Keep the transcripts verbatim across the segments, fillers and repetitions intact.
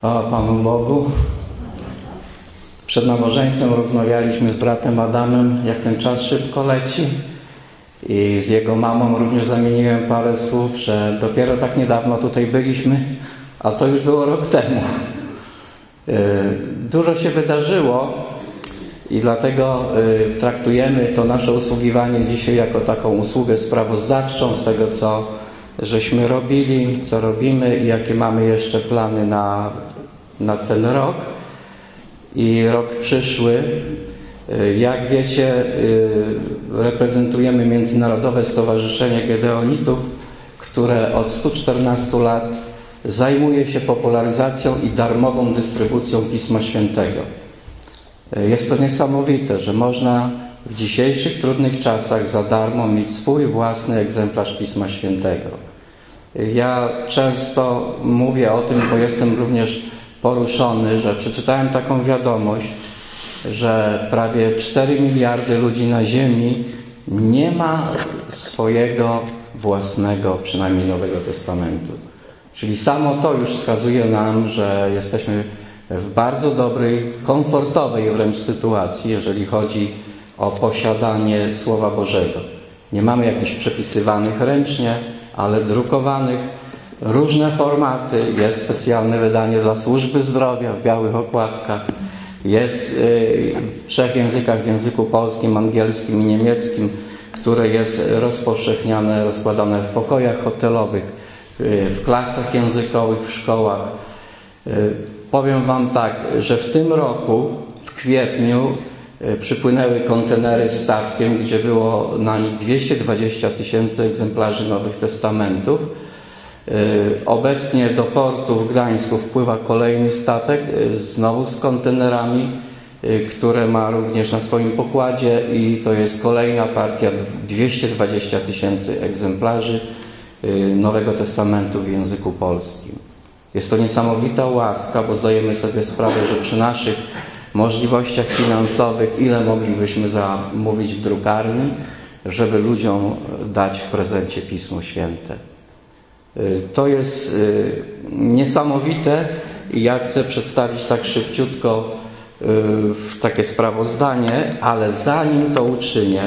Chwała Panu Bogu. Przed nabożeństwem rozmawialiśmy z bratem Adamem, jak ten czas szybko leci, i z jego mamą również zamieniłem parę słów, że dopiero tak niedawno tutaj byliśmy, a to już było rok temu. Dużo się wydarzyło i dlatego traktujemy to nasze usługiwanie dzisiaj jako taką usługę sprawozdawczą z tego, co żeśmy robili, co robimy i jakie mamy jeszcze plany na, na ten rok i rok przyszły. Jak wiecie, reprezentujemy Międzynarodowe Stowarzyszenie Gedeonitów, które od stu czternastu lat zajmuje się popularyzacją i darmową dystrybucją Pisma Świętego. Jest to niesamowite, że można w dzisiejszych trudnych czasach za darmo mieć swój własny egzemplarz Pisma Świętego. Ja często mówię o tym, bo jestem również poruszony, że przeczytałem taką wiadomość, że prawie cztery miliardy ludzi na ziemi nie ma swojego własnego, przynajmniej Nowego Testamentu. Czyli samo to już wskazuje nam, że jesteśmy w bardzo dobrej, komfortowej wręcz sytuacji, jeżeli chodzi o posiadanie Słowa Bożego. Nie mamy jakichś przepisywanych ręcznie, ale drukowanych, różne formaty. Jest specjalne wydanie dla służby zdrowia w białych okładkach. Jest w trzech językach, w języku polskim, angielskim i niemieckim, które jest rozpowszechniane, rozkładane w pokojach hotelowych, w klasach językowych, w szkołach. Powiem Wam tak, że w tym roku, w kwietniu, przypłynęły kontenery statkiem, gdzie było na nich dwieście dwadzieścia tysięcy egzemplarzy Nowych Testamentów. Obecnie do portu w Gdańsku wpływa kolejny statek, znowu z kontenerami, które ma również na swoim pokładzie, i to jest kolejna partia, dwieście dwadzieścia tysięcy egzemplarzy Nowego Testamentu w języku polskim. Jest to niesamowita łaska, bo zdajemy sobie sprawę, że przy naszych możliwościach finansowych ile moglibyśmy zamówić w drukarni, żeby ludziom dać w prezencie Pismo Święte. To jest niesamowite i ja chcę przedstawić tak szybciutko takie sprawozdanie, ale zanim to uczynię,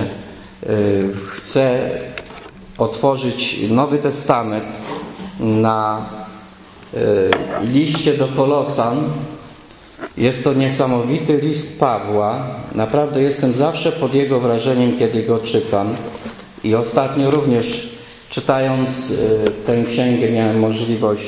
chcę otworzyć Nowy Testament na liście do Kolosan. Jest to niesamowity list Pawła. Naprawdę jestem zawsze pod jego wrażeniem, kiedy go czytam. I ostatnio również, czytając tę księgę, miałem możliwość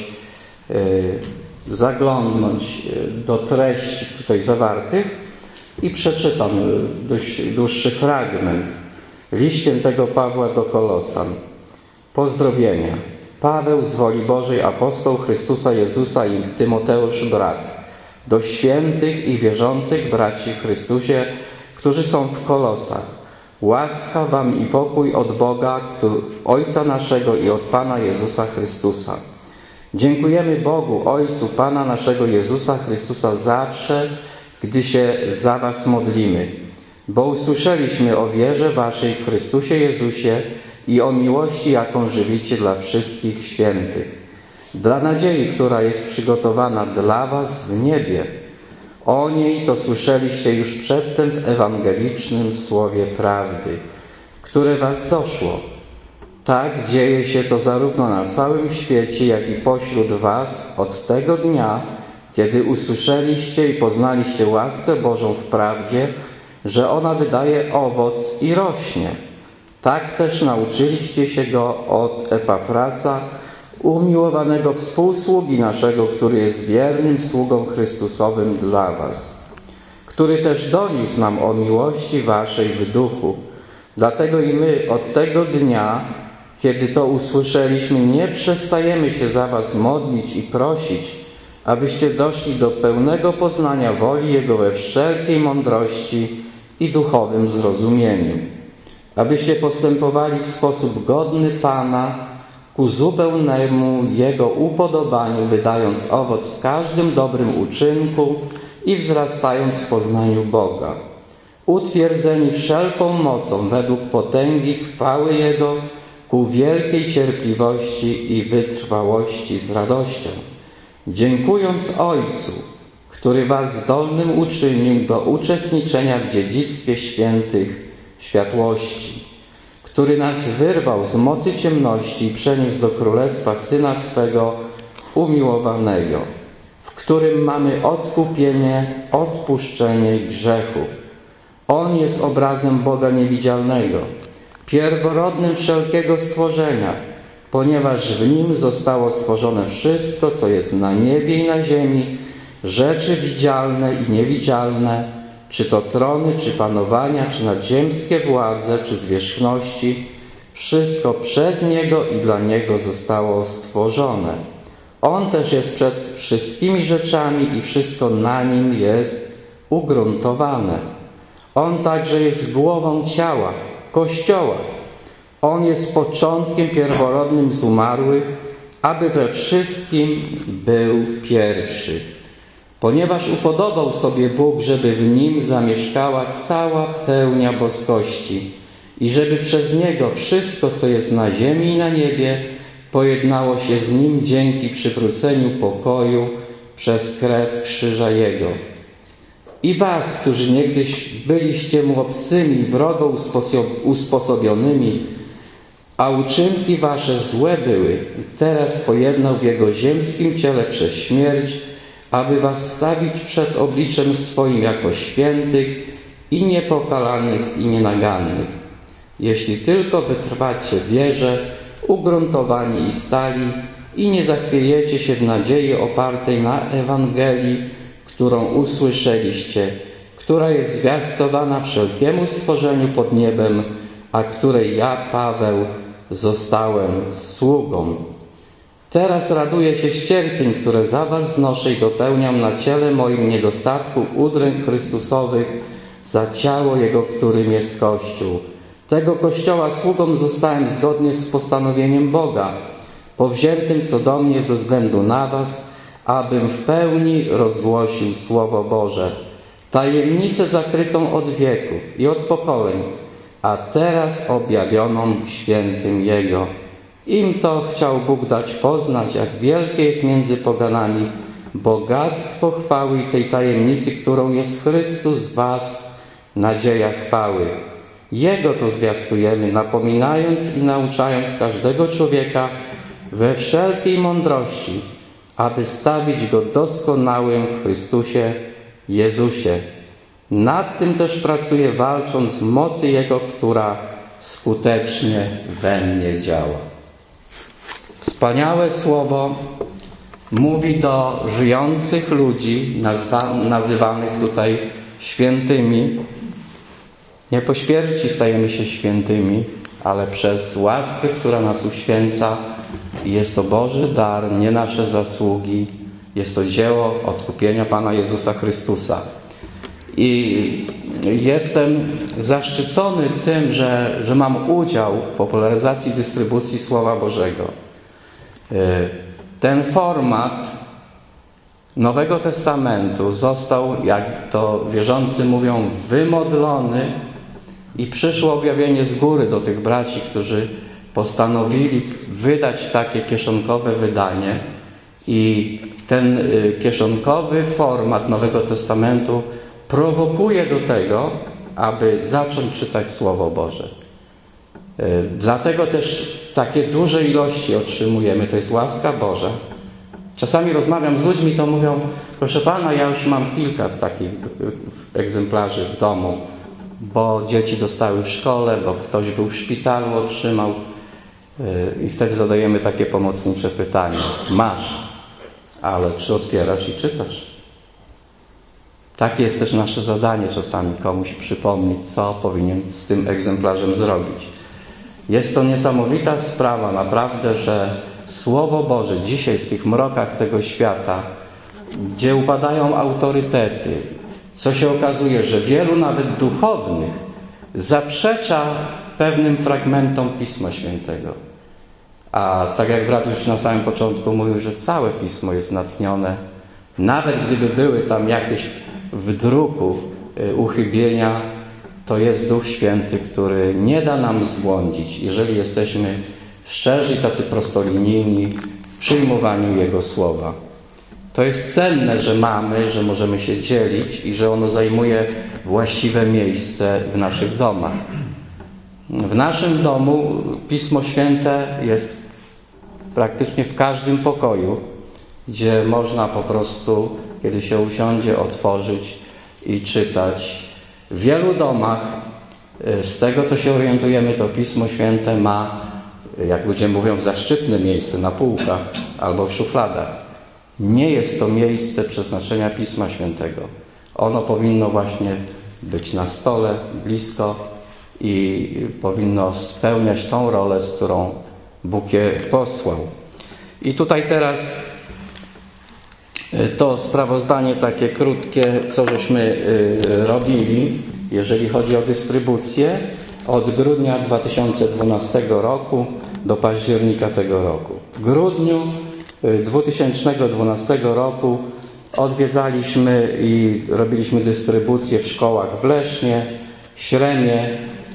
zaglądnąć do treści tutaj zawartych i przeczytam dość dłuższy fragment. List świętego Pawła do Kolosan. Pozdrowienia. Paweł z woli Bożej, apostoł Chrystusa Jezusa, i Tymoteusz brat, do świętych i wierzących braci w Chrystusie, którzy są w Kolosach. Łaska wam i pokój od Boga, Ojca naszego, i od Pana Jezusa Chrystusa. Dziękujemy Bogu, Ojcu Pana naszego Jezusa Chrystusa, zawsze, gdy się za was modlimy, bo usłyszeliśmy o wierze waszej w Chrystusie Jezusie i o miłości, jaką żywicie dla wszystkich świętych, dla nadziei, która jest przygotowana dla was w niebie. O niej to słyszeliście już przedtem w ewangelicznym słowie prawdy, które was doszło. Tak dzieje się to zarówno na całym świecie, jak i pośród was od tego dnia, kiedy usłyszeliście i poznaliście łaskę Bożą w prawdzie, że ona wydaje owoc i rośnie. Tak też nauczyliście się go od Epafrasa, umiłowanego współsługi naszego, który jest wiernym sługą Chrystusowym dla was, który też doniósł nam o miłości waszej w duchu. Dlatego i my od tego dnia, kiedy to usłyszeliśmy, nie przestajemy się za was modlić i prosić, abyście doszli do pełnego poznania woli Jego we wszelkiej mądrości i duchowym zrozumieniu, abyście postępowali w sposób godny Pana, ku zupełnemu Jego upodobaniu, wydając owoc w każdym dobrym uczynku i wzrastając w poznaniu Boga, utwierdzeni wszelką mocą według potęgi chwały Jego, ku wielkiej cierpliwości i wytrwałości z radością, dziękując Ojcu, który was zdolnym uczynił do uczestniczenia w dziedzictwie świętych światłości, który nas wyrwał z mocy ciemności i przeniósł do królestwa Syna swego umiłowanego, w którym mamy odkupienie, odpuszczenie grzechów. On jest obrazem Boga niewidzialnego, pierworodnym wszelkiego stworzenia, ponieważ w Nim zostało stworzone wszystko, co jest na niebie i na ziemi, rzeczy widzialne i niewidzialne, czy to trony, czy panowania, czy nadziemskie władze, czy zwierzchności. Wszystko przez Niego i dla Niego zostało stworzone. On też jest przed wszystkimi rzeczami i wszystko na Nim jest ugruntowane. On także jest głową ciała, Kościoła. On jest początkiem pierworodnym z umarłych, aby we wszystkim był pierwszy. Ponieważ upodobał sobie Bóg, żeby w Nim zamieszkała cała pełnia boskości i żeby przez Niego wszystko, co jest na ziemi i na niebie, pojednało się z Nim dzięki przywróceniu pokoju przez krew krzyża Jego. I was, którzy niegdyś byliście mu obcymi, wrogo usposobionymi, a uczynki wasze złe były, teraz pojednał w Jego ziemskim ciele przez śmierć, aby was stawić przed obliczem swoim jako świętych i niepokalanych i nienagannych. Jeśli tylko wytrwacie w wierze, ugruntowani i stali i nie zachwiejecie się w nadziei opartej na Ewangelii, którą usłyszeliście, która jest zwiastowana wszelkiemu stworzeniu pod niebem, a której ja, Paweł, zostałem sługą. Teraz raduję się z cierpień, które za was znoszę i dopełniam na ciele moim niedostatku udręk Chrystusowych za ciało Jego, którym jest Kościół. Tego Kościoła sługą zostałem zgodnie z postanowieniem Boga, powziętym co do mnie ze względu na was, abym w pełni rozgłosił Słowo Boże, tajemnicę zakrytą od wieków i od pokoleń, a teraz objawioną świętym Jego. Im to chciał Bóg dać poznać, jak wielkie jest między poganami bogactwo chwały i tej tajemnicy, którą jest Chrystus w was, nadzieja chwały. Jego to zwiastujemy, napominając i nauczając każdego człowieka we wszelkiej mądrości, aby stawić go doskonałym w Chrystusie Jezusie. Nad tym też pracuję, walcząc z mocy Jego, która skutecznie we mnie działa. Wspaniałe słowo mówi do żyjących ludzi, nazwa, nazywanych tutaj świętymi. Nie po śmierci stajemy się świętymi, ale przez łaskę, która nas uświęca. Jest to Boży dar, nie nasze zasługi. Jest to dzieło odkupienia Pana Jezusa Chrystusa. I jestem zaszczycony tym, że, że mam udział w popularyzacji dystrybucji Słowa Bożego. Ten format Nowego Testamentu został, jak to wierzący mówią, wymodlony i przyszło objawienie z góry do tych braci, którzy postanowili wydać takie kieszonkowe wydanie. I ten kieszonkowy format Nowego Testamentu prowokuje do tego, aby zacząć czytać Słowo Boże. Dlatego też takie duże ilości otrzymujemy. To jest łaska Boża. Czasami rozmawiam z ludźmi, to mówią: proszę Pana, ja już mam kilka takich egzemplarzy w domu, bo dzieci dostały w szkole, bo ktoś był w szpitalu, otrzymał. I wtedy zadajemy takie pomocnicze pytanie: masz, ale czy otwierasz i czytasz? Takie jest też nasze zadanie czasami, komuś przypomnieć, co powinien z tym egzemplarzem zrobić. Jest to niesamowita sprawa, naprawdę, że Słowo Boże dzisiaj w tych mrokach tego świata, gdzie upadają autorytety, co się okazuje, że wielu nawet duchownych zaprzecza pewnym fragmentom Pisma Świętego. A tak jak brat już na samym początku mówił, że całe Pismo jest natchnione, nawet gdyby były tam jakieś w druku uchybienia, to jest Duch Święty, który nie da nam zbłądzić, jeżeli jesteśmy szczerzy i tacy prostolinijni w przyjmowaniu Jego Słowa. To jest cenne, że mamy, że możemy się dzielić i że ono zajmuje właściwe miejsce w naszych domach. W naszym domu Pismo Święte jest praktycznie w każdym pokoju, gdzie można po prostu, kiedy się usiądzie, otworzyć i czytać. W wielu domach, z tego co się orientujemy, to Pismo Święte ma, jak ludzie mówią, zaszczytne miejsce na półkach albo w szufladach. Nie jest to miejsce przeznaczenia Pisma Świętego. Ono powinno właśnie być na stole, blisko i powinno spełniać tą rolę, z którą Bóg je posłał. I tutaj teraz to sprawozdanie takie krótkie, co żeśmy robili, jeżeli chodzi o dystrybucję, od grudnia dwa tysiące dwunastego roku do października tego roku. W grudniu dwa tysiące dwunastego roku odwiedzaliśmy i robiliśmy dystrybucję w szkołach w Lesznie, Śremie,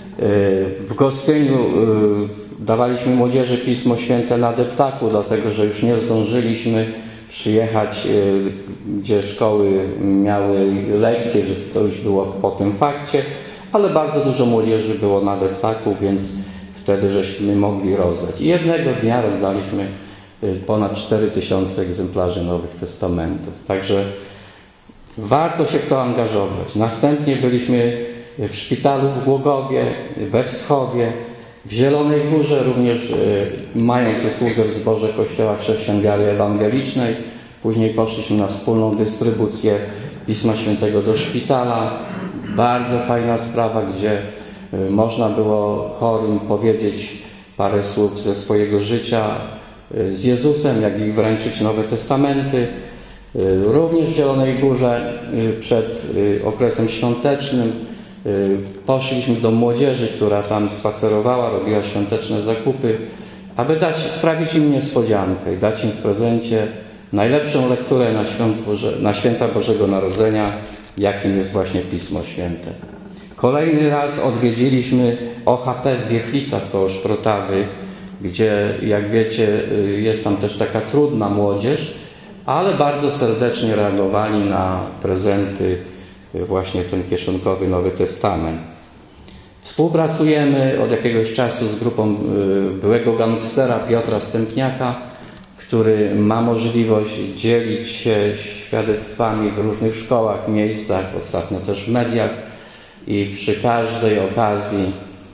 w Gostyniu dawaliśmy młodzieży Pismo Święte na deptaku, dlatego że już nie zdążyliśmy przyjechać, gdzie szkoły miały lekcje, że to już było po tym fakcie, ale bardzo dużo młodzieży było na deptaku, więc wtedy żeśmy mogli rozdać. I jednego dnia rozdaliśmy ponad cztery tysiące egzemplarzy Nowych Testamentów. Także warto się w to angażować. Następnie byliśmy w szpitalu w Głogowie, we Wschowie, w Zielonej Górze, również mając usługę w zborze Kościoła Chrześcijan Wiary Ewangelicznej. Później poszliśmy na wspólną dystrybucję Pisma Świętego do szpitala. Bardzo fajna sprawa, gdzie można było chorym powiedzieć parę słów ze swojego życia z Jezusem, jak i wręczyć Nowe Testamenty. Również w Zielonej Górze przed okresem świątecznym poszliśmy do młodzieży, która tam spacerowała, robiła świąteczne zakupy, aby dać, sprawić im niespodziankę i dać im w prezencie najlepszą lekturę na, świąt Boże, na święta Bożego Narodzenia, jakim jest właśnie Pismo Święte. Kolejny raz odwiedziliśmy O H P w Wiechlicach koło Szprotawy, gdzie, jak wiecie, jest tam też taka trudna młodzież, ale bardzo serdecznie reagowali na prezenty, właśnie ten kieszonkowy Nowy Testament. Współpracujemy od jakiegoś czasu z grupą byłego gangstera Piotra Stępniaka, który ma możliwość dzielić się świadectwami w różnych szkołach, miejscach, ostatnio też w mediach i przy każdej okazji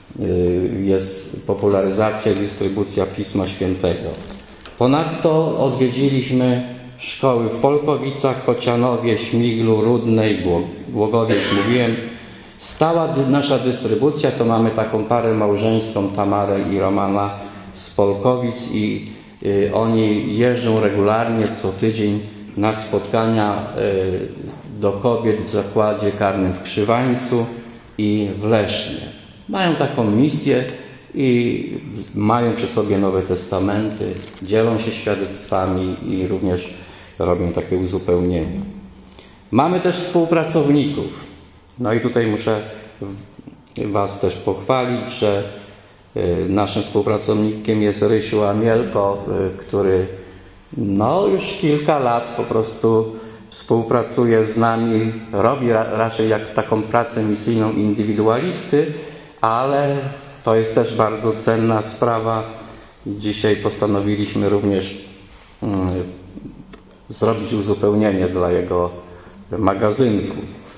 jest popularyzacja i dystrybucja Pisma Świętego. Ponadto odwiedziliśmy szkoły w Polkowicach, Chocianowie, Śmiglu, Rudnej, Głogowie, jak mówiłem. Stała nasza dystrybucja to mamy taką parę małżeńską, Tamarę i Romana z Polkowic i y, oni jeżdżą regularnie co tydzień na spotkania y, do kobiet w zakładzie karnym w Krzywańcu i w Lesznie. Mają taką misję i mają przy sobie Nowe Testamenty, dzielą się świadectwami i również robią takie uzupełnienie. Mamy też współpracowników. No i tutaj muszę Was też pochwalić, że naszym współpracownikiem jest Rysiu Amielko, który no już kilka lat po prostu współpracuje z nami, robi raczej jak taką pracę misyjną indywidualisty, ale to jest też bardzo cenna sprawa. Dzisiaj postanowiliśmy również hmm, zrobić uzupełnienie dla jego magazynku.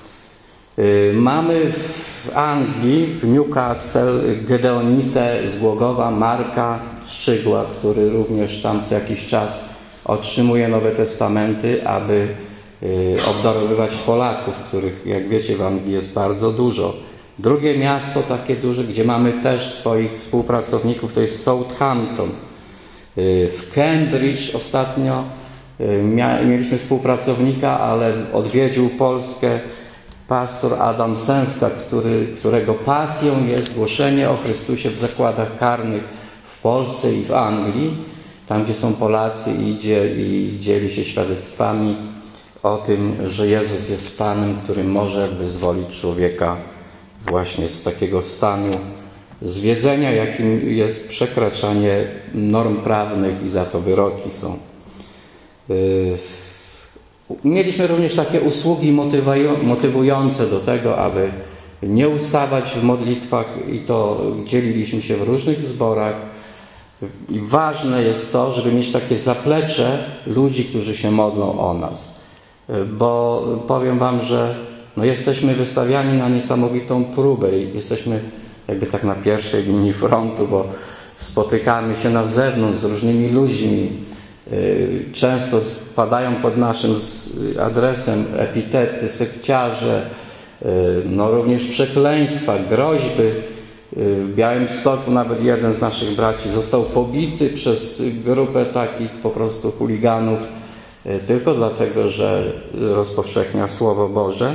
Mamy w Anglii, w Newcastle, Gedeonitę z Głogowa, Marka Szczygła, który również tam co jakiś czas otrzymuje Nowe Testamenty, aby obdarowywać Polaków, których, jak wiecie, w Anglii jest bardzo dużo. Drugie miasto takie duże, gdzie mamy też swoich współpracowników, to jest Southampton. W Cambridge ostatnio mieliśmy współpracownika, ale odwiedził Polskę pastor Adam Sęska, który, którego pasją jest głoszenie o Chrystusie w zakładach karnych w Polsce i w Anglii, tam gdzie są Polacy, idzie i dzieli się świadectwami o tym, że Jezus jest Panem, który może wyzwolić człowieka właśnie z takiego stanu zwiedzenia, jakim jest przekraczanie norm prawnych i za to wyroki są. Mieliśmy również takie usługi motywujące do tego, aby nie ustawać w modlitwach i to dzieliliśmy się w różnych zborach. I ważne jest to, żeby mieć takie zaplecze ludzi, którzy się modlą o nas. Bo powiem wam, że no jesteśmy wystawiani na niesamowitą próbę i jesteśmy jakby tak na pierwszej linii frontu, bo spotykamy się na zewnątrz z różnymi ludźmi. Często padają pod naszym adresem epitety, sekciarze, no również przekleństwa, groźby. W Białymstoku nawet jeden z naszych braci został pobity przez grupę takich po prostu chuliganów tylko dlatego, że rozpowszechnia Słowo Boże.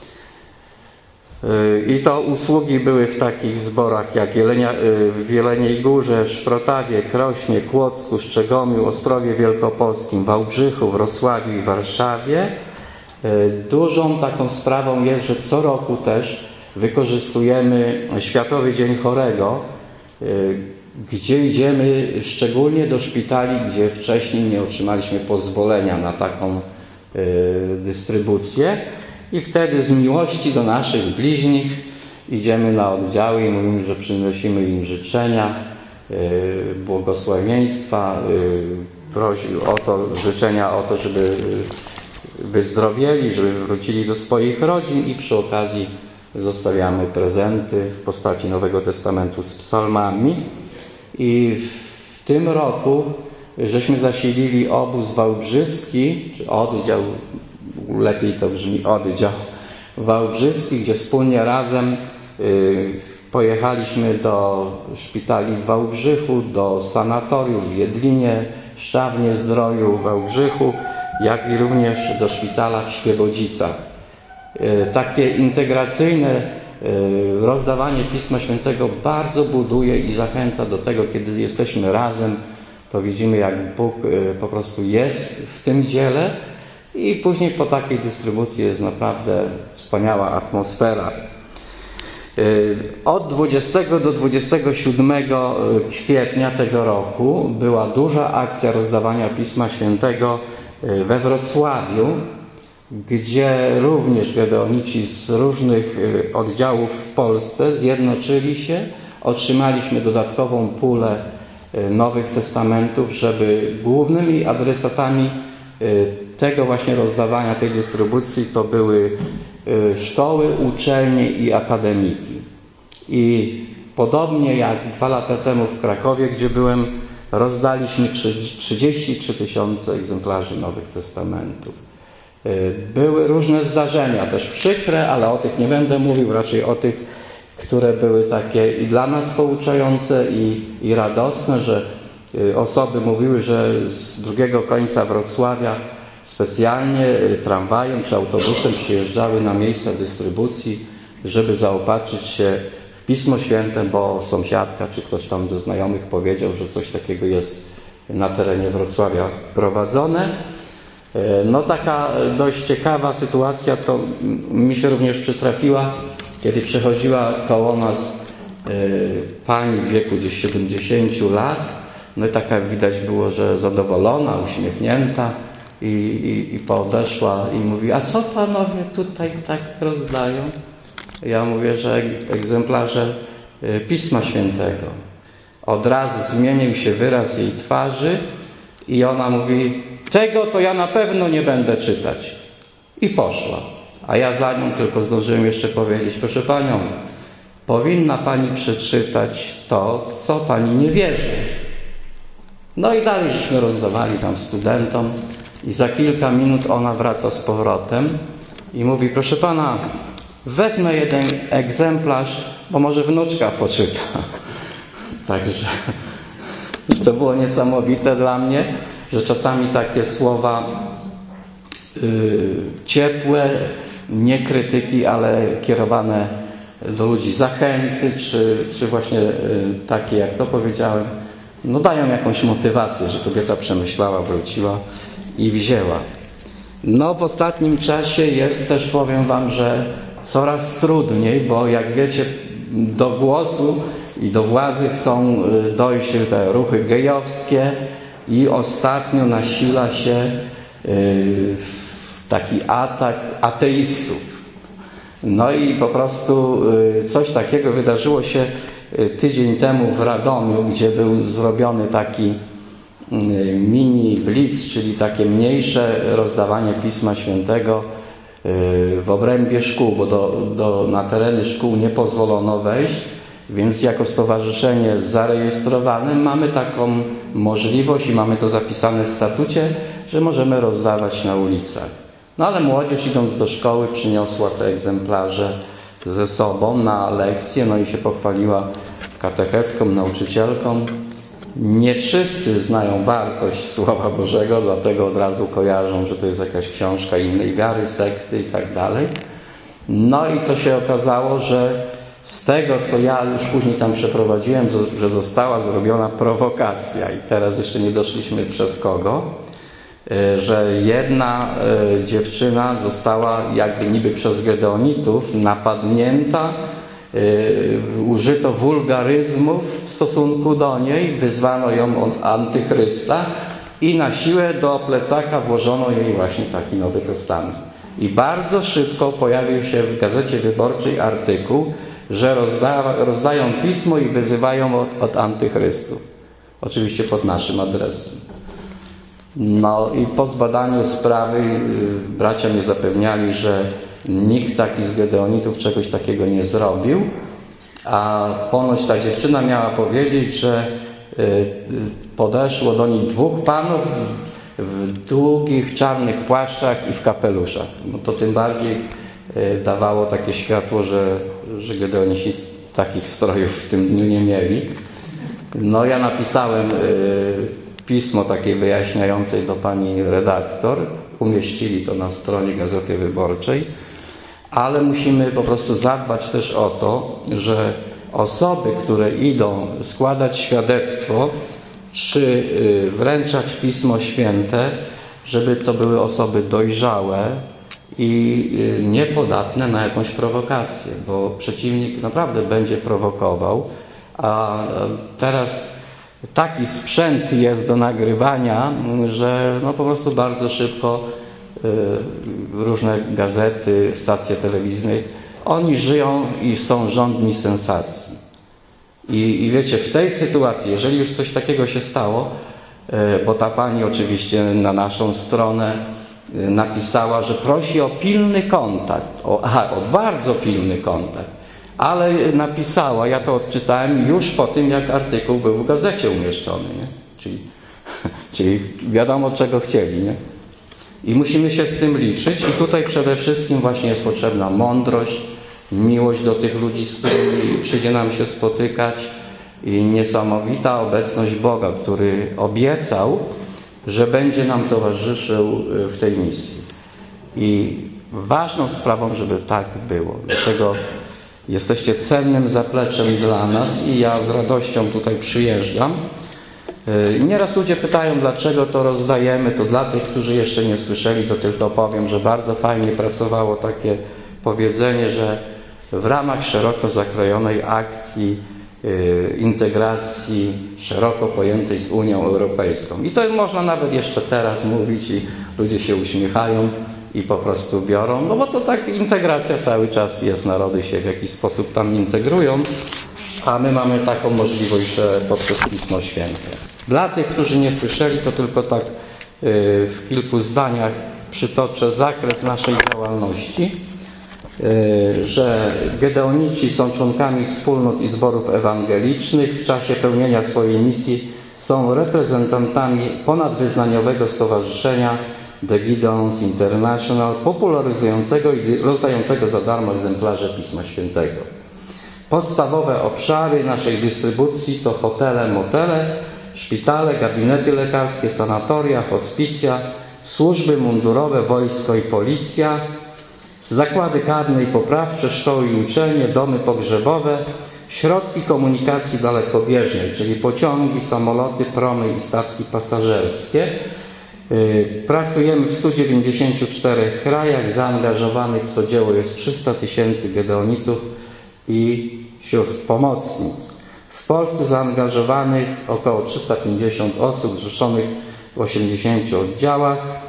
I to usługi były w takich zborach jak Jelenia, w Jeleniej Górze, Szprotawie, Krośnie, Kłodzku, Szczegomiu, Ostrowie Wielkopolskim, Wałbrzychu, Wrocławiu i Warszawie. Dużą taką sprawą jest, że co roku też wykorzystujemy Światowy Dzień Chorego, gdzie idziemy szczególnie do szpitali, gdzie wcześniej nie otrzymaliśmy pozwolenia na taką dystrybucję. I wtedy z miłości do naszych bliźnich idziemy na oddziały i mówimy, że przynosimy im życzenia, błogosławieństwa, prosi o to, życzenia o to, żeby wyzdrowieli, żeby wrócili do swoich rodzin i przy okazji zostawiamy prezenty w postaci Nowego Testamentu z psalmami. I w tym roku żeśmy zasilili obóz wałbrzyski, czy oddział, lepiej to brzmi, oddział wałbrzyski, gdzie wspólnie razem y, pojechaliśmy do szpitali w Wałbrzychu, do sanatorium w Jedlinie, Szczawnie Zdroju w Wałbrzychu, jak i również do szpitala w Świebodzicach. Y, takie integracyjne y, rozdawanie Pisma Świętego bardzo buduje i zachęca do tego, kiedy jesteśmy razem, to widzimy, jak Bóg y, po prostu jest w tym dziele. I później po takiej dystrybucji jest naprawdę wspaniała atmosfera. Od dwudziestego do dwudziestego siódmego kwietnia tego roku była duża akcja rozdawania Pisma Świętego we Wrocławiu, gdzie również gedeonici z różnych oddziałów w Polsce zjednoczyli się, otrzymaliśmy dodatkową pulę Nowych Testamentów, żeby głównymi adresatami tego właśnie rozdawania, tej dystrybucji to były szkoły, uczelnie i akademiki. I podobnie jak dwa lata temu w Krakowie, gdzie byłem, rozdaliśmy trzydzieści trzy tysiące egzemplarzy Nowych Testamentów. Były różne zdarzenia, też przykre, ale o tych nie będę mówił, raczej o tych, które były takie i dla nas pouczające i, i radosne, że osoby mówiły, że z drugiego końca Wrocławia specjalnie tramwajem czy autobusem przyjeżdżały na miejsca dystrybucji, żeby zaopatrzyć się w Pismo Święte, bo sąsiadka czy ktoś tam ze znajomych powiedział, że coś takiego jest na terenie Wrocławia prowadzone. No taka dość ciekawa sytuacja to mi się również przytrafiła, kiedy przechodziła koło nas pani w wieku gdzieś siedemdziesięciu lat. No i taka widać było, że zadowolona, uśmiechnięta i, i, i podeszła i mówi, a co panowie tutaj tak rozdają? Ja mówię, że egzemplarze Pisma Świętego. Od razu zmienił się wyraz jej twarzy i ona mówi, tego to ja na pewno nie będę czytać. I poszła. A ja za nią tylko zdążyłem jeszcze powiedzieć, proszę panią, powinna pani przeczytać to, w co pani nie wierzy. No i dalej żeśmy rozdawali tam studentom i za kilka minut ona wraca z powrotem i mówi, proszę pana, wezmę jeden egzemplarz, bo może wnuczka poczyta. Także to było niesamowite dla mnie, że czasami takie słowa yy, ciepłe, nie krytyki, ale kierowane do ludzi zachęty, czy, czy właśnie yy, takie, jak to powiedziałem, no dają jakąś motywację, że kobieta przemyślała, wróciła i wzięła. No w ostatnim czasie jest też, powiem wam, że coraz trudniej, bo jak wiecie, do głosu i do władzy chcą dojść te ruchy gejowskie i ostatnio nasila się taki atak ateistów. No i po prostu coś takiego wydarzyło się tydzień temu w Radomiu, gdzie był zrobiony taki mini blitz, czyli takie mniejsze rozdawanie Pisma Świętego w obrębie szkół, bo do, do, na tereny szkół nie pozwolono wejść, więc jako stowarzyszenie zarejestrowane mamy taką możliwość i mamy to zapisane w statucie, że możemy rozdawać na ulicach. No ale młodzież, idąc do szkoły, przyniosła te egzemplarze ze sobą na lekcję, no i się pochwaliła katechetką, nauczycielką. Nie wszyscy znają wartość Słowa Bożego, dlatego od razu kojarzą, że to jest jakaś książka innej wiary, sekty i tak dalej. No i co się okazało, że z tego, co ja już później tam przeprowadziłem, że została zrobiona prowokacja i teraz jeszcze nie doszliśmy przez kogo, że jedna dziewczyna została jakby niby przez gedeonitów napadnięta, użyto wulgaryzmów w stosunku do niej, wyzwano ją od antychrysta i na siłę do plecaka włożono jej właśnie taki Nowy Testament. I bardzo szybko pojawił się w Gazecie Wyborczej artykuł, że rozda, rozdają pismo i wyzywają od, od antychrystów. Oczywiście pod naszym adresem. No i po zbadaniu sprawy bracia mnie zapewniali, że nikt taki z gedeonitów czegoś takiego nie zrobił, a ponoć ta dziewczyna miała powiedzieć, że podeszło do niej dwóch panów w długich, czarnych płaszczach i w kapeluszach. No to tym bardziej dawało takie światło, że, że gedeonici takich strojów w tym dniu nie mieli. No ja napisałem pismo takie wyjaśniające do pani redaktor. Umieścili to na stronie Gazety Wyborczej. Ale musimy po prostu zadbać też o to, że osoby, które idą składać świadectwo czy wręczać Pismo Święte, żeby to były osoby dojrzałe i niepodatne na jakąś prowokację, bo przeciwnik naprawdę będzie prowokował, a teraz taki sprzęt jest do nagrywania, że no po prostu bardzo szybko różne gazety, stacje telewizyjne, oni żyją i są żądni sensacji. I, I wiecie, w tej sytuacji, jeżeli już coś takiego się stało, bo ta pani oczywiście na naszą stronę napisała, że prosi o pilny kontakt, o, aha, o bardzo pilny kontakt, ale napisała, ja to odczytałem już po tym, jak artykuł był w gazecie umieszczony, nie? Czyli, czyli wiadomo, czego chcieli, nie? I musimy się z tym liczyć i tutaj przede wszystkim właśnie jest potrzebna mądrość, miłość do tych ludzi, z którymi przyjdzie nam się spotykać i niesamowita obecność Boga, który obiecał, że będzie nam towarzyszył w tej misji. I ważną sprawą, żeby tak było. Dlatego jesteście cennym zapleczem dla nas i ja z radością tutaj przyjeżdżam. Nieraz ludzie pytają, dlaczego to rozdajemy. To dla tych, którzy jeszcze nie słyszeli, to tylko powiem, że bardzo fajnie pracowało takie powiedzenie, że w ramach szeroko zakrojonej akcji yy, integracji szeroko pojętej z Unią Europejską. I to można nawet jeszcze teraz mówić i ludzie się uśmiechają i po prostu biorą, no bo to tak integracja cały czas jest, narody się w jakiś sposób tam integrują, a my mamy taką możliwość, że poprzez Pismo Święte. Dla tych, którzy nie słyszeli, to tylko tak yy, w kilku zdaniach przytoczę zakres naszej działalności, yy, że gedeonici są członkami wspólnot i zborów ewangelicznych. W czasie pełnienia swojej misji są reprezentantami ponadwyznaniowego stowarzyszenia The Gideons International, popularyzującego i rozdającego za darmo egzemplarze Pisma Świętego. Podstawowe obszary naszej dystrybucji to hotele, motele, szpitale, gabinety lekarskie, sanatoria, hospicja, służby mundurowe, wojsko i policja, zakłady karne i poprawcze, szkoły i uczelnie, domy pogrzebowe, środki komunikacji dalekobieżnej, czyli pociągi, samoloty, promy i statki pasażerskie. Pracujemy w stu dziewięćdziesięciu czterech krajach, zaangażowanych w to dzieło jest trzysta tysięcy gedeonitów i sióstr pomocnic. W Polsce zaangażowanych około trzysta pięćdziesiąt osób zrzeszonych w osiemdziesięciu oddziałach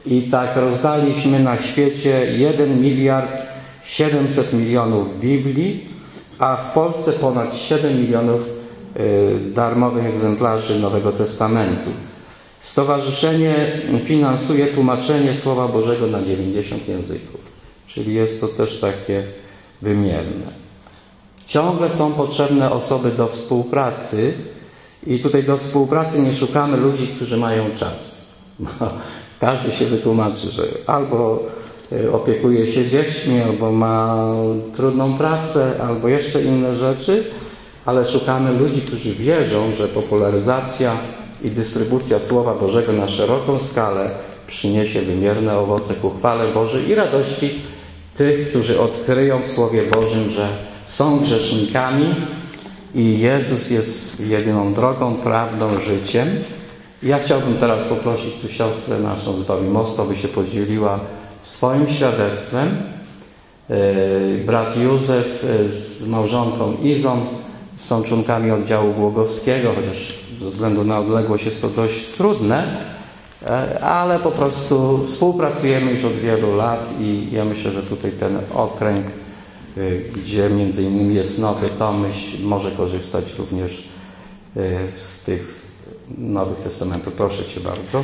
I tak rozdaliśmy na świecie jeden miliard siedemset milionów Biblii, a w Polsce ponad siedem milionów darmowych egzemplarzy Nowego Testamentu. Stowarzyszenie finansuje tłumaczenie Słowa Bożego na dziewięćdziesiąt języków, czyli jest to też takie wymierne. Ciągle są potrzebne osoby do współpracy i tutaj do współpracy nie szukamy ludzi, którzy mają czas. Każdy się wytłumaczy, że albo opiekuje się dziećmi, albo ma trudną pracę, albo jeszcze inne rzeczy, ale szukamy ludzi, którzy wierzą, że popularyzacja i dystrybucja Słowa Bożego na szeroką skalę przyniesie wymierne owoce ku chwale Bożej i radości tych, którzy odkryją w Słowie Bożym, że są grzesznikami i Jezus jest jedyną drogą, prawdą, życiem. Ja chciałbym teraz poprosić tu siostrę naszą z Bawimostu, aby się podzieliła swoim świadectwem. Brat Józef z małżonką Izą są członkami oddziału Głogowskiego, chociaż ze względu na odległość jest to dość trudne, ale po prostu współpracujemy już od wielu lat i ja myślę, że tutaj ten okręg, gdzie między innymi jest Nowy Tomyśl, może korzystać również z tych Nowych Testamentów. Proszę Cię bardzo.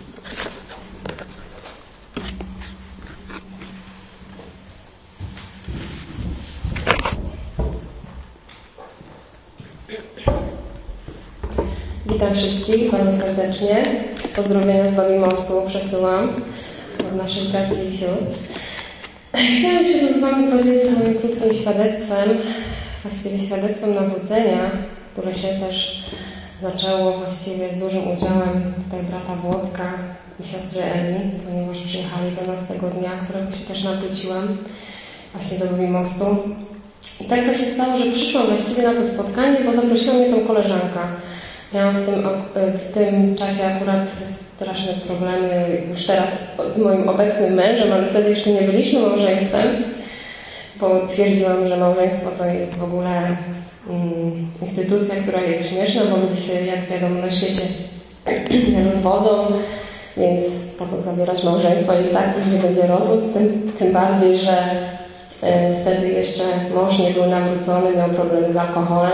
Witam wszystkich bardzo serdecznie. Pozdrowienia z Bawimostu przesyłam od naszych braci i sióstr. Chciałam się tu z Wami podzielić moim krótkim świadectwem, właściwie świadectwem nawrócenia, które się też zaczęło właściwie z dużym udziałem tutaj brata Włodka i siostry Eli, ponieważ przyjechali do nas tego dnia, którego się też nawróciłam właśnie do Bawimostu. I tak to się stało, że przyszłam właściwie na to spotkanie, bo zaprosiła mnie tą koleżanka. Miałam w tym, w tym czasie akurat straszne problemy już teraz z moim obecnym mężem, ale wtedy jeszcze nie byliśmy małżeństwem, bo twierdziłam, że małżeństwo to jest w ogóle um, instytucja, która jest śmieszna, bo ludzie się, jak wiadomo, na świecie rozwodzą, więc po co zawierać małżeństwo i tak później będzie rozwód, tym, tym bardziej, że e, wtedy jeszcze mąż nie był nawrócony, miał problemy z alkoholem.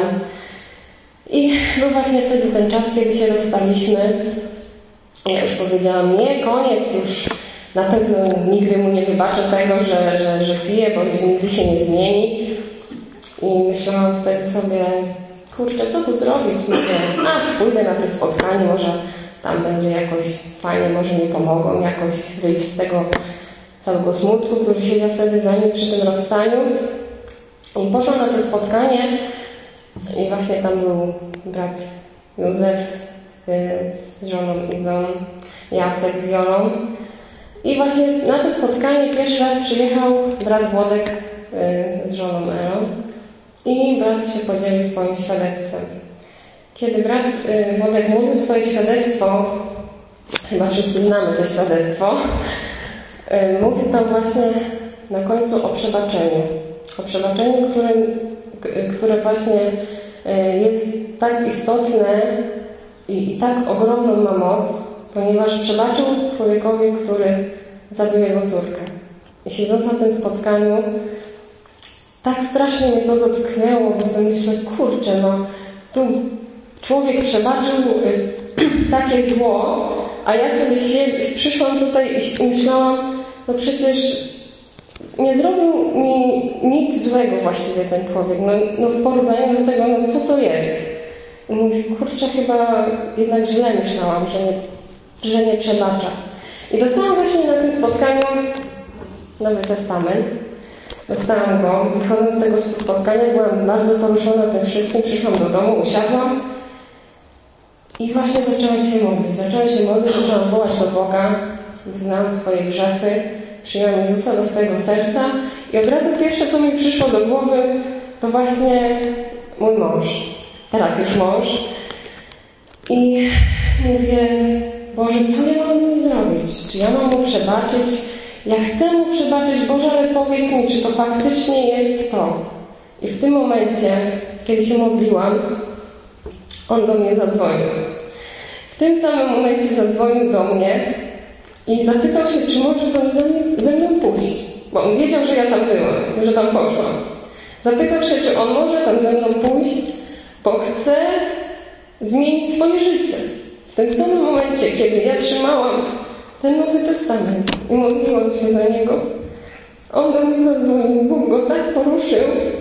I był właśnie wtedy ten czas, kiedy się rozstaliśmy. Ja już powiedziałam, nie, koniec, już na pewno nigdy mu nie wybaczę tego, że, że, że pije, bo nigdy się nie zmieni. I myślałam wtedy sobie, kurczę, co tu zrobić? Mówię, a pójdę na to spotkanie, może tam będzie jakoś fajnie, może mi pomogą jakoś wyjść z tego całego smutku, który siedział wtedy we mnie przy tym rozstaniu. I poszłam na to spotkanie. I właśnie tam był brat Józef z żoną Izą, Jacek z Jolą. I właśnie na to spotkanie pierwszy raz przyjechał brat Włodek z żoną Elą i brat się podzielił swoim świadectwem. Kiedy brat Włodek mówił swoje świadectwo, chyba wszyscy znamy to świadectwo, mówił tam właśnie na końcu o przebaczeniu. O przebaczeniu, które które właśnie jest tak istotne i, i tak ogromną ma moc, ponieważ przebaczył człowiekowi, który zabił jego córkę. I siedząc na tym spotkaniu, tak strasznie mnie to dotknęło, bo sobie myślę, kurczę, no tu człowiek przebaczył y, takie zło, a ja sobie się, przyszłam tutaj i, i myślałam, no przecież nie zrobił mi nic złego właściwie ten człowiek. No, no w porównaniu do tego, no co to jest? I mówi, kurczę, chyba jednak źle myślałam, że nie, że nie przebacza. I dostałam właśnie na tym spotkaniu Nowy Testament. Dostałam go. Wychodząc z tego spotkania byłam bardzo poruszona tym wszystkim. Przyszłam do domu, usiadłam i właśnie zaczęłam się modlić. Zaczęłam się modlić, zaczęłam wołać do Boga, wyznałam swoje grzechy. Przyjąłem Jezusa do swojego serca i od razu pierwsze, co mi przyszło do głowy, to właśnie mój mąż. Teraz już mąż. I mówię, Boże, co ja mam z nim zrobić? Czy ja mam mu przebaczyć? Ja chcę mu przebaczyć, Boże, ale powiedz mi, czy to faktycznie jest to. I w tym momencie, kiedy się modliłam, on do mnie zadzwonił. W tym samym momencie zadzwonił do mnie I zapytał się, czy może pan ze mną, ze mną pójść, bo on wiedział, że ja tam byłam, że tam poszłam. Zapytał się, czy on może tam ze mną pójść, bo chce zmienić swoje życie. W tym samym momencie, kiedy ja trzymałam ten Nowy Testament i modliłam się za niego, on do mnie zadzwonił, Bóg go tak poruszył.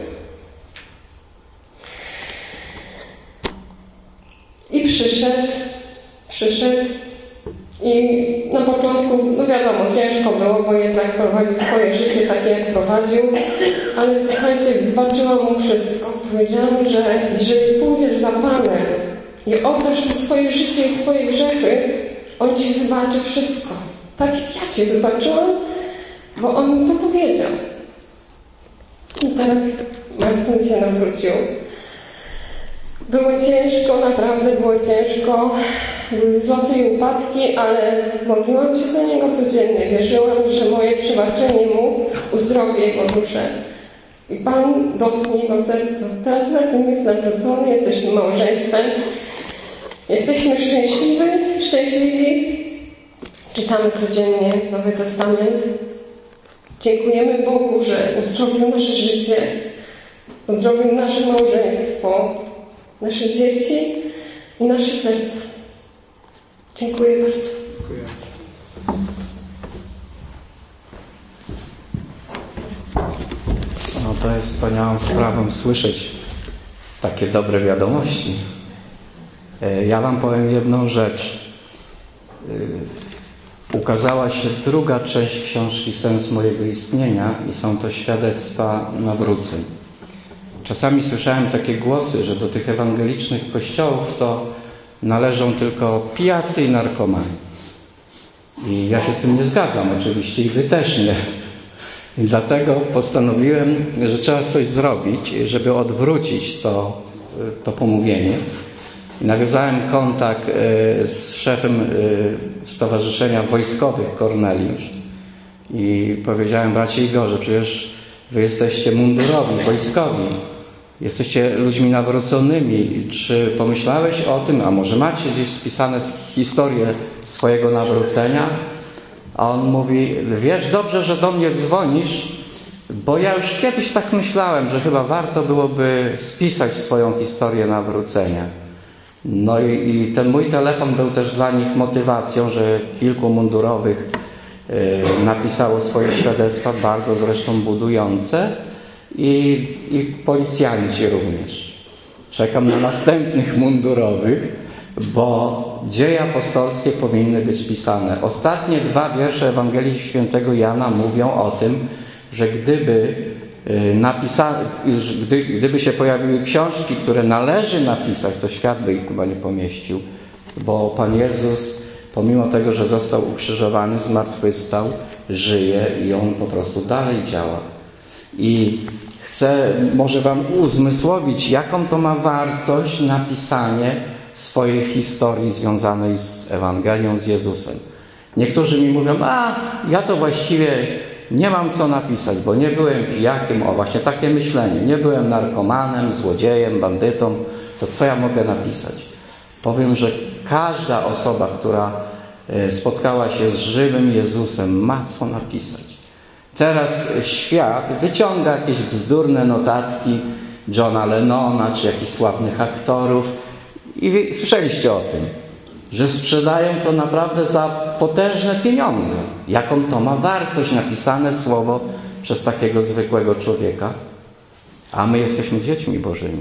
I przyszedł, przyszedł i na początku, no wiadomo, ciężko było, bo jednak prowadził swoje życie takie, jak prowadził, ale słuchajcie, wybaczyłam mu wszystko. Powiedziałam, że jeżeli pójdziesz za Panem i oddasz mu swoje życie i swoje grzechy, on ci wybaczy wszystko. Tak jak ja cię wybaczyłam, bo on mi to powiedział. I teraz Marcin się nawrócił. Było ciężko, naprawdę było ciężko. Były wzloty i upadki, ale modliłam się za niego codziennie. Wierzyłam, że moje przebaczenie mu uzdrowi jego duszę. I Pan dotknie jego serca. Teraz Marcin jest nawrócony, jesteśmy małżeństwem. Jesteśmy szczęśliwi, szczęśliwi. Czytamy codziennie Nowy Testament. Dziękujemy Bogu, że uzdrowił nasze życie, uzdrowił nasze małżeństwo, nasze dzieci i nasze serca. Dziękuję bardzo. Dziękuję. No to jest wspaniałą sprawą słyszeć takie dobre wiadomości. Ja wam powiem jedną rzecz. Ukazała się druga część książki Sens mojego istnienia i są to świadectwa nawróceń. Czasami słyszałem takie głosy, że do tych ewangelicznych kościołów to należą tylko pijacy i narkomani. I ja się z tym nie zgadzam oczywiście i wy też nie. I dlatego postanowiłem, że trzeba coś zrobić, żeby odwrócić to, to pomówienie. I nawiązałem kontakt z szefem Stowarzyszenia Wojskowych Korneliusz i powiedziałem: bracie Igorze, przecież wy jesteście mundurowi, wojskowi, jesteście ludźmi nawróconymi. Czy pomyślałeś o tym, a może macie gdzieś spisane historię swojego nawrócenia? A on mówi: wiesz, dobrze, że do mnie dzwonisz, bo ja już kiedyś tak myślałem, że chyba warto byłoby spisać swoją historię nawrócenia. No i, i ten mój telefon był też dla nich motywacją, że kilku mundurowych y, napisało swoje świadectwa, bardzo zresztą budujące, i, i policjanci również. Czekam na następnych mundurowych, bo dzieje apostolskie powinny być pisane. Ostatnie dwa wiersze Ewangelii Świętego Jana mówią o tym, że gdyby Napisa... Gdy, gdyby się pojawiły książki, które należy napisać, to świat by ich chyba nie pomieścił, bo Pan Jezus, pomimo tego, że został ukrzyżowany, zmartwychwstał, żyje i On po prostu dalej działa. I chcę może wam uzmysłowić, jaką to ma wartość napisanie swojej historii związanej z Ewangelią, z Jezusem. Niektórzy mi mówią: a ja to właściwie nie mam co napisać, bo nie byłem pijakiem, o właśnie takie myślenie, nie byłem narkomanem, złodziejem, bandytą, to co ja mogę napisać? Powiem, że każda osoba, która spotkała się z żywym Jezusem, ma co napisać. Teraz świat wyciąga jakieś bzdurne notatki Johna Lennona czy jakichś sławnych aktorów i słyszeliście o tym, że sprzedają to naprawdę za potężne pieniądze. Jaką to ma wartość napisane słowo przez takiego zwykłego człowieka? A my jesteśmy dziećmi Bożymi.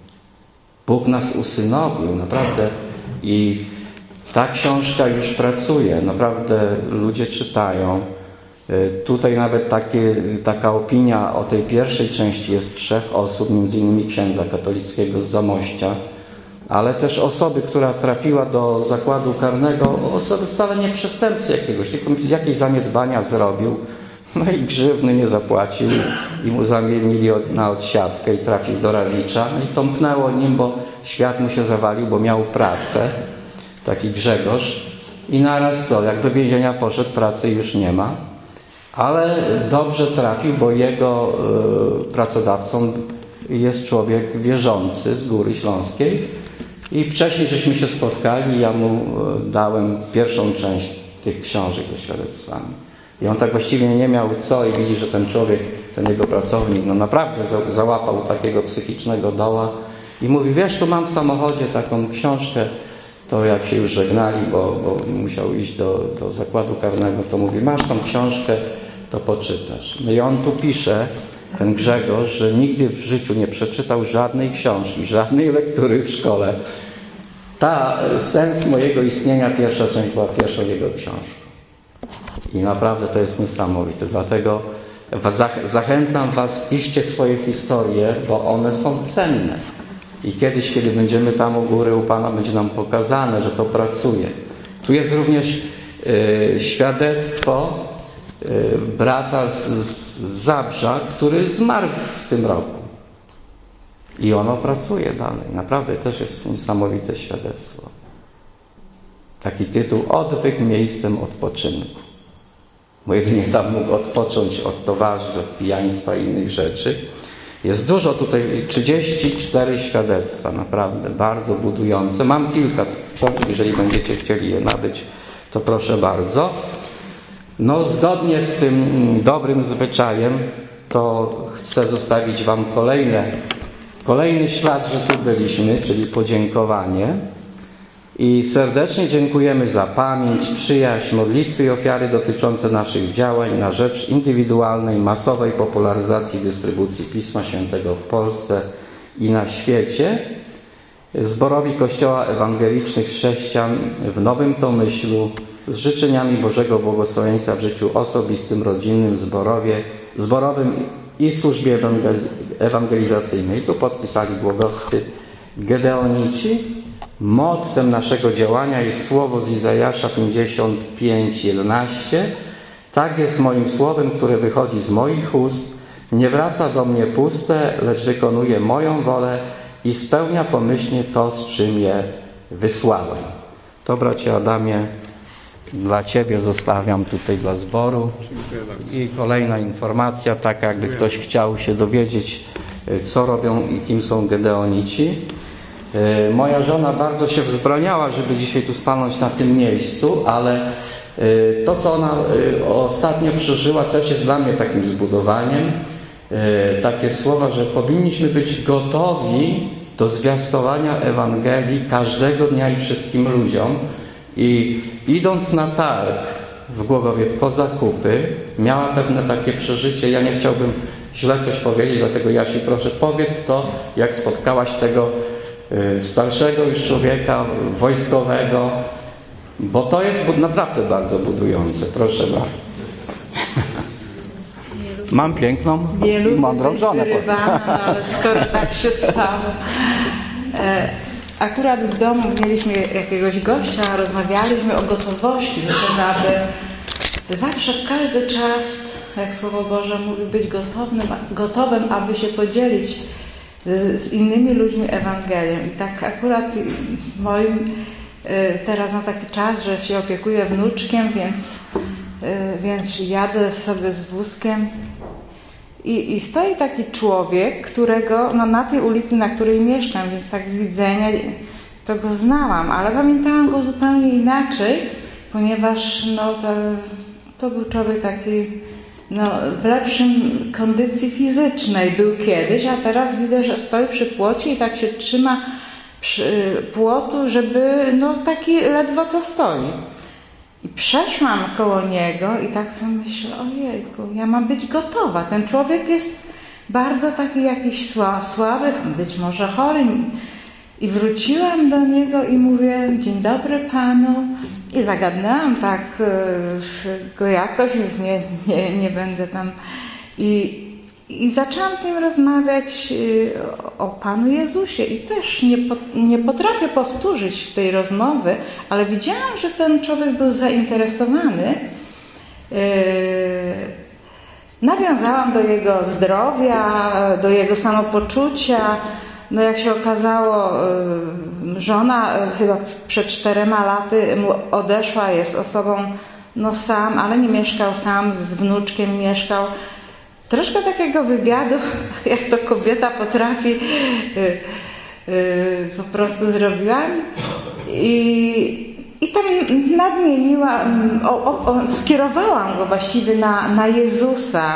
Bóg nas usynowił, naprawdę. I ta książka już pracuje. Naprawdę ludzie czytają. Tutaj nawet takie, taka opinia o tej pierwszej części jest trzech osób, między innymi księdza katolickiego z Zamościa, ale też osoby, która trafiła do zakładu karnego, osoby wcale nie przestępcy jakiegoś, tylko jakieś zaniedbania zrobił, no i grzywny nie zapłacił i mu zamienili na odsiadkę i trafił do Rawicza. No i tąpnęło nim, bo świat mu się zawalił, bo miał pracę, taki Grzegorz, i naraz co, jak do więzienia poszedł, pracy już nie ma, ale dobrze trafił, bo jego y, pracodawcą jest człowiek wierzący z Góry Śląskiej. I wcześniej żeśmy się spotkali, ja mu dałem pierwszą część tych książek ze świadectwami. I on tak właściwie nie miał co i widzi, że ten człowiek, ten jego pracownik, no naprawdę za, załapał takiego psychicznego doła i mówi, wiesz, tu mam w samochodzie taką książkę, to jak się już żegnali, bo, bo musiał iść do, do zakładu karnego, to mówi, masz tą książkę, to poczytasz. No i on tu pisze, ten Grzegorz, że nigdy w życiu nie przeczytał żadnej książki, żadnej lektury w szkole. Ta sens mojego istnienia, pierwsza część była pierwszą jego książką. I naprawdę to jest niesamowite. Dlatego zachęcam was, piszcie swoje historie, bo one są cenne. I kiedyś, kiedy będziemy tam u góry, u Pana, będzie nam pokazane, że to pracuje. Tu jest również y, świadectwo y, brata z, z Zabrza, który zmarł w tym roku. I ono pracuje dalej. Naprawdę też jest niesamowite świadectwo. Taki tytuł: Odwyk miejscem odpoczynku. Bo jedynie tam mógł odpocząć od towarzystw, od pijaństwa i innych rzeczy. Jest dużo tutaj, trzydzieści cztery świadectwa, naprawdę bardzo budujące. Mam kilka książek, jeżeli będziecie chcieli je nabyć, to proszę bardzo. No, zgodnie z tym dobrym zwyczajem, to chcę zostawić wam kolejne, kolejny ślad, że tu byliśmy, czyli podziękowanie. I serdecznie dziękujemy za pamięć, przyjaźń, modlitwy i ofiary dotyczące naszych działań na rzecz indywidualnej, masowej popularyzacji dystrybucji Pisma Świętego w Polsce i na świecie. Zborowi Kościoła Ewangelicznych Chrześcijan w Nowym Tomyślu z życzeniami Bożego błogosławieństwa w życiu osobistym, rodzinnym, zborowie, zborowym i służbie ewangelizacyjnej. Tu podpisali głogowscy Gedeonici. Mottem naszego działania jest słowo z Izajasza pięćdziesiąt pięć jedenaście. Tak jest moim słowem, które wychodzi z moich ust. Nie wraca do mnie puste, lecz wykonuje moją wolę i spełnia pomyślnie to, z czym je wysłałem. To, bracie Adamie, dla Ciebie zostawiam tutaj dla zboru. I kolejna informacja, taka jakby ktoś chciał się dowiedzieć, co robią i kim są Gedeonici. Moja żona bardzo się wzbraniała, żeby dzisiaj tu stanąć na tym miejscu, ale to, co ona ostatnio przeżyła, też jest dla mnie takim zbudowaniem. Takie słowa, że powinniśmy być gotowi do zwiastowania Ewangelii każdego dnia i wszystkim ludziom. I idąc na targ w Głogowie po zakupy, miała pewne takie przeżycie. Ja nie chciałbym źle coś powiedzieć, dlatego Jasi, proszę, powiedz to, jak spotkałaś tego starszego już człowieka wojskowego, bo to jest naprawdę bardzo budujące. Proszę bardzo. Mam piękną i mądrą żonę. Wyrywana, no, ale skoro tak się stało. E, akurat w domu mieliśmy jakiegoś gościa, rozmawialiśmy o gotowości, że aby zawsze w każdy czas, jak Słowo Boże mówi, być gotowym, gotowym, aby się podzielić z, z innymi ludźmi Ewangelią. I tak akurat moim teraz mam taki czas, że się opiekuję wnuczkiem, więc, więc jadę sobie z wózkiem i, i stoi taki człowiek, którego no, na tej ulicy, na której mieszkam, więc tak z widzenia to go znałam, ale pamiętałam go zupełnie inaczej, ponieważ no, to, to był człowiek taki no, w lepszym kondycji fizycznej był kiedyś, a teraz widzę, że stoi przy płocie i tak się trzyma przy płotu, żeby no taki ledwo co stoi. I przeszłam koło niego i tak sobie myślę, ojejku, ja mam być gotowa. Ten człowiek jest bardzo taki jakiś słaby, być może chory. I wróciłam do niego i mówię, dzień dobry panu. I zagadnęłam tak go jakoś, już nie, nie, nie będę tam. I, i zaczęłam z nim rozmawiać o Panu Jezusie i też nie, nie potrafię powtórzyć tej rozmowy, ale widziałam, że ten człowiek był zainteresowany. Nawiązałam do jego zdrowia, do jego samopoczucia. No jak się okazało, żona chyba przed czterema laty mu odeszła, jest osobą no sam, ale nie mieszkał sam, z wnuczkiem mieszkał. Troszkę takiego wywiadu, jak to kobieta potrafi, yy, yy, po prostu zrobiłam. I, i tam nadmieniłam, o, o, o, skierowałam go właściwie na, na Jezusa.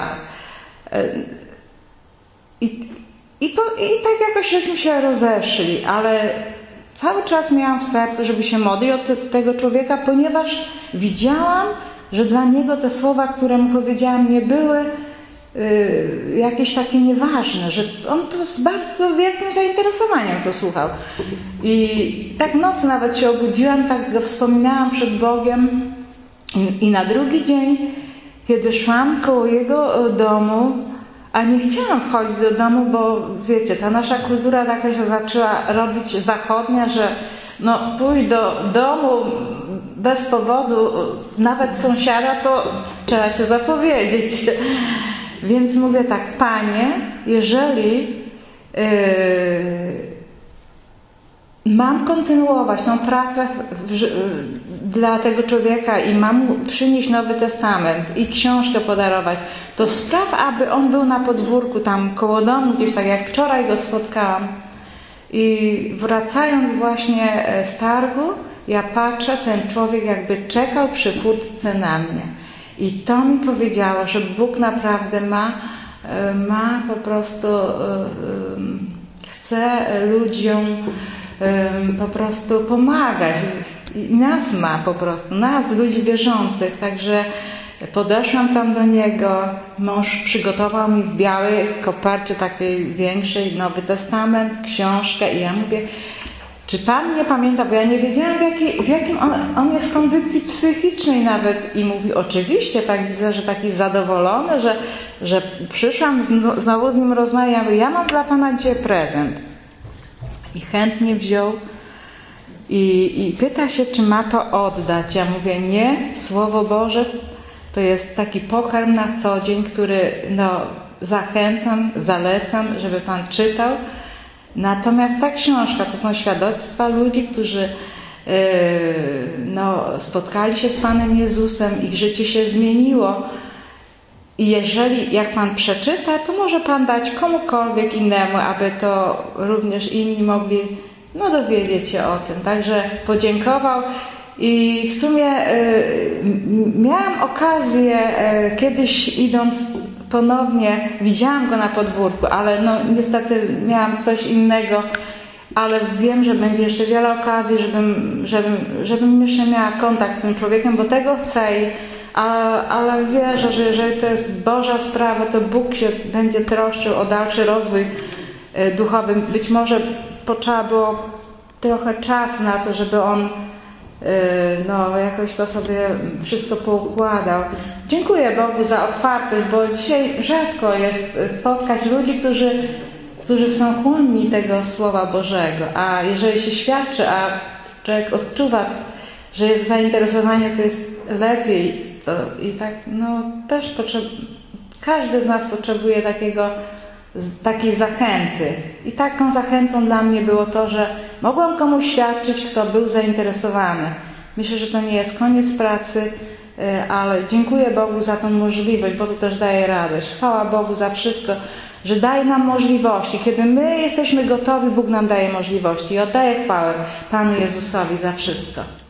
I, i, po, I tak jakoś żeśmy się rozeszli, ale cały czas miałam w sercu, żeby się modlić o te, tego człowieka, ponieważ widziałam, że dla niego te słowa, które mu powiedziałam, nie były y, jakieś takie nieważne, że on to z bardzo wielkim zainteresowaniem to słuchał. I tak noc nawet się obudziłam, tak go wspominałam przed Bogiem i, i na drugi dzień, kiedy szłam koło jego domu, a nie chciałam wchodzić do domu, bo wiecie, ta nasza kultura taka się zaczęła robić zachodnia, że no pójść do domu bez powodu, nawet sąsiada, to trzeba się zapowiedzieć. Więc mówię tak, Panie, jeżeli yy, mam kontynuować tą pracę w, w, dla tego człowieka i mam mu przynieść Nowy Testament i książkę podarować, to spraw, aby on był na podwórku tam koło domu, gdzieś tak jak wczoraj go spotkałam. I wracając właśnie z targu, ja patrzę, ten człowiek jakby czekał przy furtce na mnie. I to mi powiedziało, że Bóg naprawdę ma, ma po prostu, chce ludziom po prostu pomagać. I nas ma po prostu, nas, ludzi wierzących. Także podeszłam tam do niego, mąż przygotował mi w białej kopercie takiej większej Nowy Testament, książkę i ja mówię, czy Pan nie pamięta, bo ja nie wiedziałam w, jakiej, w jakim on, on jest kondycji psychicznej nawet. I mówi, oczywiście, tak widzę, że taki zadowolony, że, że przyszłam znowu z nim rozmawiać. Ja mówię, ja mam dla Pana dzisiaj prezent. I chętnie wziął i, i pyta się, czy ma to oddać. Ja mówię, nie, Słowo Boże to jest taki pokarm na co dzień, który no, zachęcam, zalecam, żeby Pan czytał. Natomiast ta książka to są świadectwa ludzi, którzy yy, no, spotkali się z Panem Jezusem, ich życie się zmieniło. I jeżeli, jak Pan przeczyta, to może Pan dać komukolwiek innemu, aby to również inni mogli no, dowiedzieć się o tym. Także podziękował i w sumie y, miałam okazję y, kiedyś idąc ponownie, widziałam go na podwórku, ale no niestety miałam coś innego, ale wiem, że będzie jeszcze wiele okazji, żebym, żebym, żebym jeszcze miała kontakt z tym człowiekiem, bo tego chcę. I, Ale, ale wierzę, że jeżeli to jest Boża sprawa, to Bóg się będzie troszczył o dalszy rozwój duchowy. Być może potrzeba było trochę czasu na to, żeby on no, jakoś to sobie wszystko poukładał. Dziękuję Bogu za otwartość, bo dzisiaj rzadko jest spotkać ludzi, którzy, którzy są chłonni tego Słowa Bożego. A jeżeli się świadczy, a człowiek odczuwa, że jest zainteresowanie, to jest lepiej. To i tak, no też potrzeb... każdy z nas potrzebuje takiego, takiej zachęty. I taką zachętą dla mnie było to, że mogłam komuś świadczyć, kto był zainteresowany. Myślę, że to nie jest koniec pracy, ale dziękuję Bogu za tą możliwość, bo to też daje radość. Chwała Bogu za wszystko, że daje nam możliwości. Kiedy my jesteśmy gotowi, Bóg nam daje możliwości. I oddaję chwałę Panu Jezusowi za wszystko.